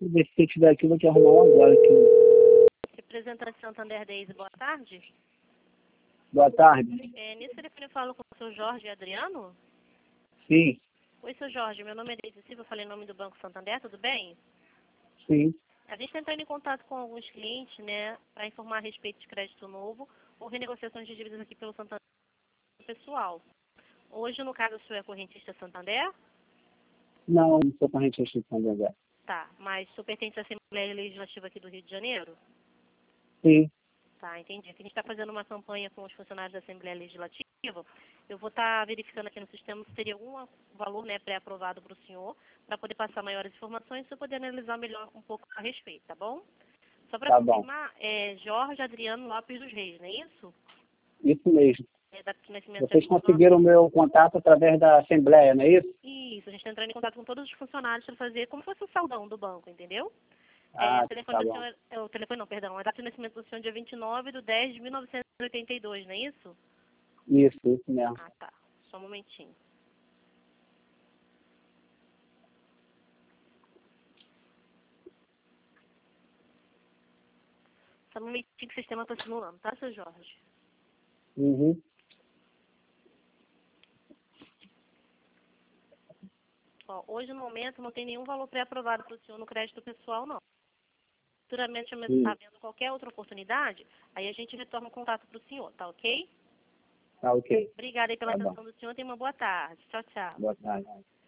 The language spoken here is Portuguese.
se tiver aqui, eu vou te arrumar um agora aqui. Representante Santander Daisy, boa tarde. Boa tarde. Nesse telefone eu falo com o seu Jorge Adriano? Sim, Oi, seu Jorge, meu nome é Daisy Silva, eu falei em nome do Banco Santander, tudo bem? sim. A gente está entrando em contato com alguns clientes, né, para informar a respeito de crédito novo ou renegociações de dívidas aqui pelo Santander pessoal. Hoje, no caso, o senhor é correntista Santander? Não, não sou correntista de Santander. Tá, mas o senhor pertence à Assembleia Legislativa aqui do Rio de Janeiro? Sim, Tá, entendi. Aqui a gente está fazendo uma campanha com os funcionários da Assembleia Legislativa. Eu vou estar verificando aqui no sistema se teria algum valor, né, pré-aprovado para o senhor, para poder passar maiores informações e eu poder analisar melhor um pouco a respeito, tá bom? Só para tá bom. confirmar, é Jorge Adriano Lopes dos Reis, não é isso? Isso mesmo. É data de nascimento Vocês de conseguiram o meu contato através da Assembleia, não é isso? Isso, a gente está entrando em contato com todos os funcionários para fazer como se fosse o saldão do banco, entendeu? Ah, O telefone tá do bom. senhor, o telefone não, perdão, a data de nascimento do senhor é dia 29/10/1982, não é isso? Isso mesmo. Ah, tá. Só um momentinho. Só um momentinho que o sistema está simulando, tá, seu Jorge? Uhum. Ó, hoje, no momento, não tem nenhum valor pré-aprovado para o senhor no crédito pessoal, não. Futuramente, se está havendo qualquer outra oportunidade, aí a gente retorna o contato para o senhor, tá ok? Tá ok. Obrigada aí pela Tá bom. atenção do senhor. Tenha uma boa tarde. Tchau, tchau. Boa tarde.